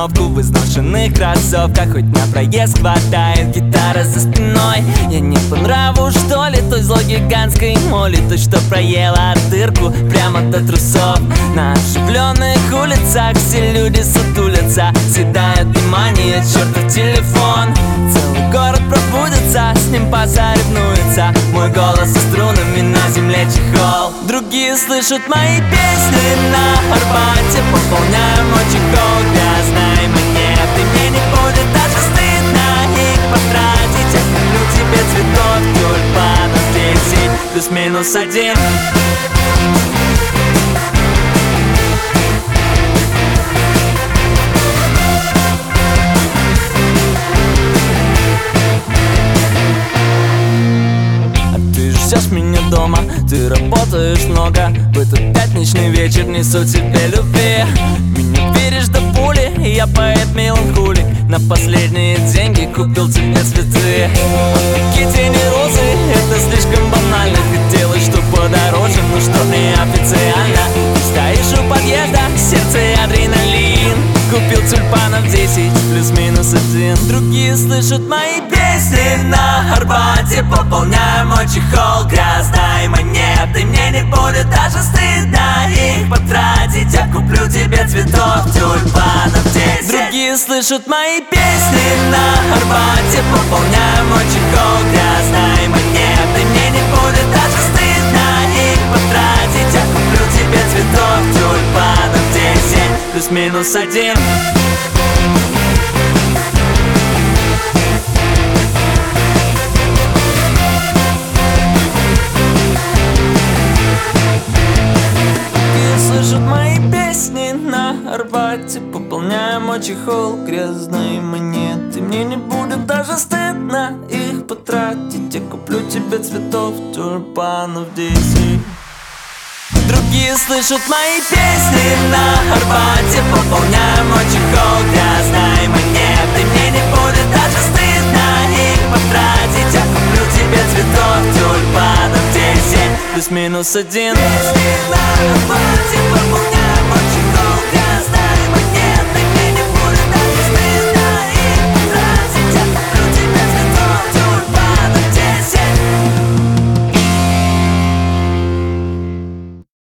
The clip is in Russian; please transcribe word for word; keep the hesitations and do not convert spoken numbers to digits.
обстановку в изношенных кроссовках. Хоть на проезд хватает, гитара за спиной. Я не по нраву, что ли, той злой гигантской моли, той, что проела дырку прямо до трусов. На оживленных улицах все люди сутулятся, съедают внимание чертов телефон. Целый город пробудится, с ним посоревнуется. Мой голос со струнами, на земле чехол. Другие слышат мои песни на Арбате, пополняю мой чехол грязной монеты. Мне не будет даже стыдно их потратить. Я куплю тебе цветов, тюльпанов десять, плюс-минус один. Ждешь меня дома, ты работаешь много. В этот пятничный вечер несу тебе любви. Меня веришь до пули, я поэт меланхолик. На последние деньги купил тебе цветы. Такие тени розы, это слишком банально. Хотелось, чтоб подороже, но что не официально. Ты стоишь у подъезда, сердце адреналин. Купил тюльпанов десять, плюс-минус один. Другие слышат мои песни на Арбате, пополняю мой чехол грязной монеты. Мне не будет даже стыдно их потратить. Я куплю тебе цветов, тюльпанов десять. Другие слышат мои песни на Арбате, пополняю мой чехол грязной монеты. Мне не будет даже стыдно их потратить. Я куплю тебе цветов, тюльпанов десять, плюс-минус один. Слышат мои песни на Арбате, пополняю мой чехол грязной монеты. Мне не будет даже стыдно их потратить. Я куплю тебе цветов, тюльпанов десять. Другие слышат мои песни на Арбате, пополняю мой чехол грязной монеты. Мне не будет даже стыдно их потратить. Я куплю тебе цветов, тюльпанов десять, плюс-минус один. Песни на Арбате, пополняю